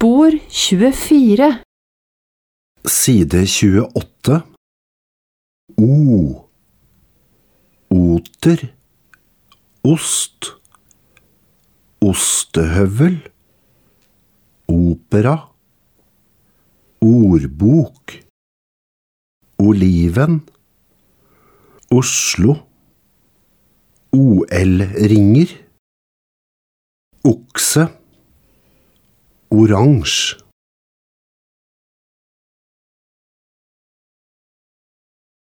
Spor 24. Side 28. O. Oter. Ost. Ostehøvel. Opera. Ordbok. Oliven. Oslo. OL-ringer. Okse. Oransje.